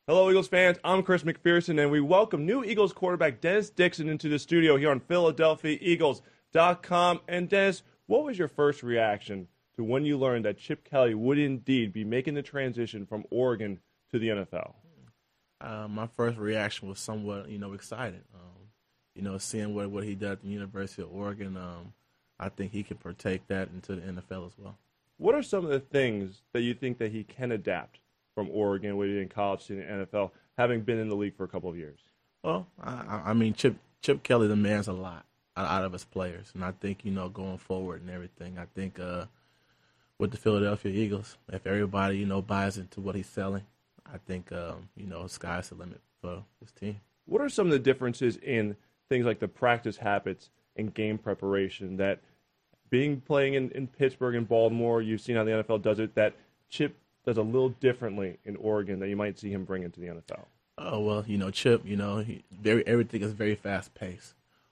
Hello, Eagles fans. I'm Chris McPherson, and we welcome new Eagles quarterback Dennis Dixon into the studio here on PhiladelphiaEagles.com. And Dennis, what was your first reaction to when you learned that Chip Kelly would indeed be making the transition from Oregon to the NFL? My first reaction was somewhat, excited. Seeing what he did at the University of Oregon, I think he can partake that into the NFL as well. What are some of the things that you think that he can adapt from Oregon, where he did in college to the NFL, having been in the league for a couple of years? Well, I mean, Chip Kelly demands a lot out of his players, and I think going forward and everything, I think with the Philadelphia Eagles, if everybody buys into what he's selling, I think sky's the limit for this team. What are some of the differences in things like the practice habits and game preparation that playing in Pittsburgh and Baltimore, you've seen how the NFL does it, that Chip does a little differently in Oregon that you might see him bring into the NFL? Oh, well, Chip, everything is very fast paced.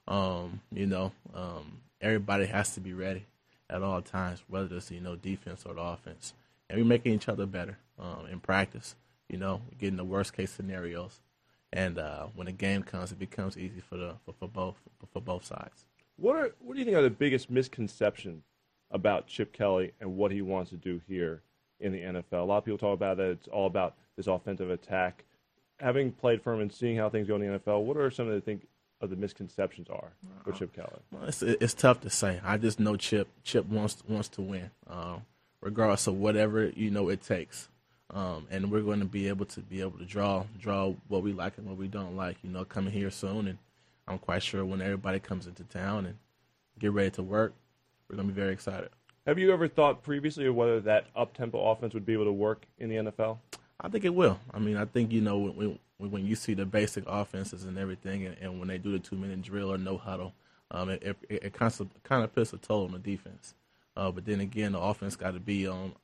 Everybody has to be ready at all times, whether it's, defense or the offense. And we're making each other better in practice, getting the worst case scenarios. And when the game comes, it becomes easy for both sides. What do you think are the biggest misconceptions about Chip Kelly and what he wants to do here in the NFL? A lot of people talk about that it's all about this offensive attack. Having played for him and seeing how things go in the NFL, what are some of the misconceptions are for Chip Kelly? Well, it's tough to say. I just know Chip wants to win, regardless of whatever it takes. And we're going to be able to draw what we like and what we don't like. Coming here soon, and I'm quite sure when everybody comes into town and get ready to work, we're going to be very excited. Have you ever thought previously of whether that up-tempo offense would be able to work in the NFL? I think it will. I mean, I think, when you see the basic offenses and everything, and when they do the 2-minute drill or no huddle, it kind of puts a toll on the defense. But then again, the offense got to be on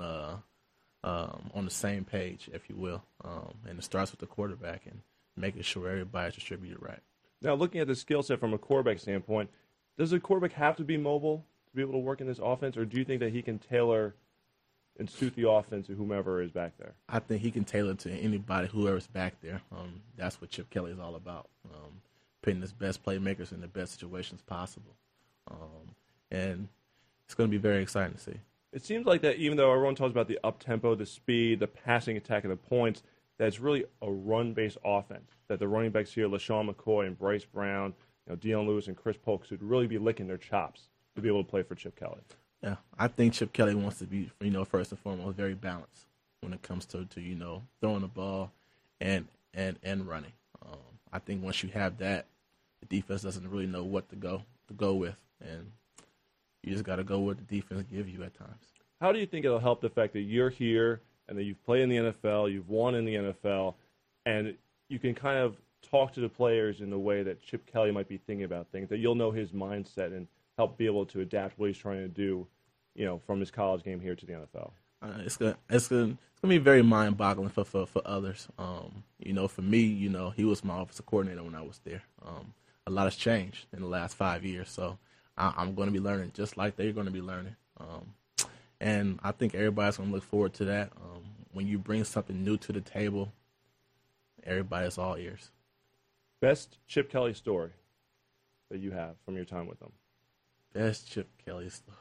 the same page, if you will. And it starts with the quarterback and making sure everybody's distributed right. Now, looking at the skill set from a quarterback standpoint, does the quarterback have to be mobile to be able to work in this offense, or do you think that he can tailor and suit the offense to whomever is back there? I think he can tailor to anybody, whoever's back there. That's what Chip Kelly is all about, putting his best playmakers in the best situations possible. And it's going to be very exciting to see. It seems like that even though everyone talks about the up-tempo, the speed, the passing attack, and the points, that it's really a run-based offense, that the running backs here, LaShawn McCoy and Bryce Brown, Dion Lewis and Chris Polk, should really be licking their chops to be able to play for Chip Kelly. Yeah, I think Chip Kelly wants to be, first and foremost, very balanced when it comes to throwing the ball and running. I think once you have that, the defense doesn't really know what to go with, and you just got to go what the defense gives you at times. How do you think it'll help the fact that you're here and that you've played in the NFL, you've won in the NFL, and you can kind of talk to the players in the way that Chip Kelly might be thinking about things, that you'll know his mindset and help be able to adapt what he's trying to do, from his college game here to the NFL? It's gonna be very mind-boggling for others. For me, he was my offensive coordinator when I was there. A lot has changed in the last 5 years, so I'm going to be learning just like they're going to be learning. And I think everybody's going to look forward to that. When you bring something new to the table, everybody's all ears. Best Chip Kelly story that you have from your time with him? Best Chip Kelly story.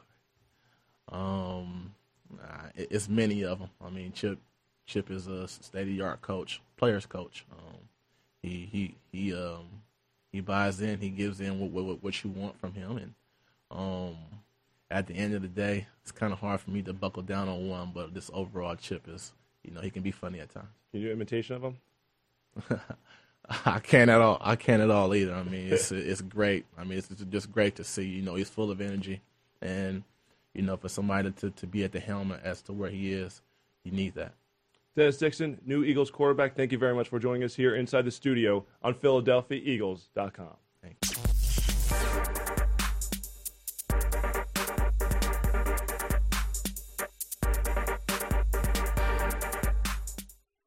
It's many of them. I mean, Chip is a state-of-the-art coach, players coach. He buys in, he gives in what you want from him, and at the end of the day, it's kind of hard for me to buckle down on one. But this overall Chip is, he can be funny at times. Can you do an imitation of him? I can't at all either. I mean, it's great. I mean, it's just great to see. He's full of energy, and for somebody to be at the helm as to where he is, you need that. Dennis Dixon, new Eagles quarterback. Thank you very much for joining us here inside the studio on PhiladelphiaEagles.com.